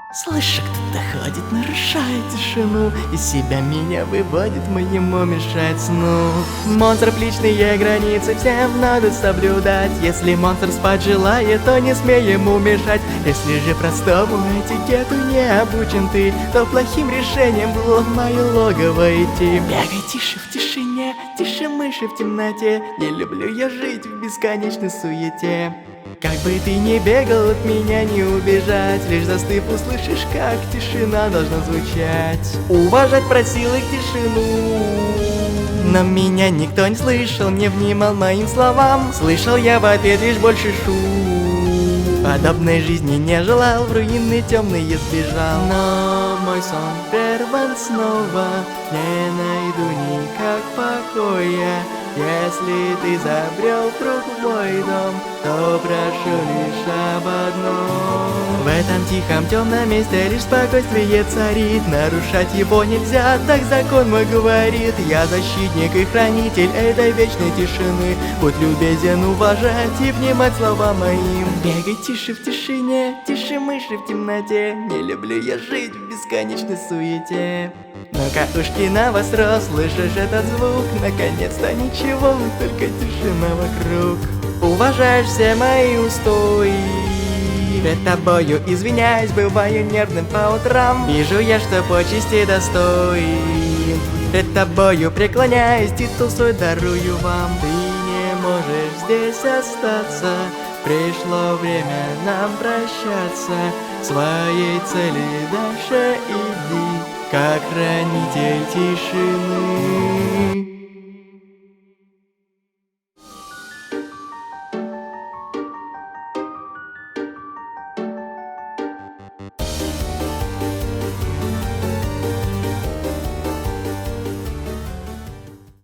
Слышу, кто-то ходит, нарушает тишину, из себя меня выводит, моему мешает сну. Монстр личные границы всем надо соблюдать. Если монстр спать желает, то не смей ему мешать. Если же простому этикету не обучен ты, то плохим решением было в мое логово идти. Бегай тише в тишине, тише мыши в темноте. Не люблю я жить в бесконечной суете. Как бы ты ни бегал, от меня не убежать. Лишь застыв услышишь, как тишина должна звучать. Уважать просил их тишину, но меня никто не слышал, не внимал моим словам. Слышал я в ответ лишь больше шум. Подобной жизни не желал, в руины темные сбежал. Но мой сон прерван снова, не найду никак покоя. Если ты забрел вдруг в мой дом, то прошу лишь об одном. В этом тихом темном месте лишь спокойствие царит. Нарушать его нельзя, так закон мой говорит. Я защитник и хранитель этой вечной тишины. Будь любезен уважать и внимать словам моим. Бегай тише в тишине, тише мыши в темноте. Не люблю я жить в бесконечной суете. Ну-ка ушки навостро, слышишь этот звук? Наконец-то ничего, только тишина вокруг. Уважаешь все мои устои, перед тобою извиняюсь, бываю нервным по утрам. Вижу я, что почести достоин, перед тобою преклоняюсь, титул свой дарую вам. Ты не можешь здесь остаться, пришло время нам прощаться. Своей цели дальше иди, как хранитель тишины.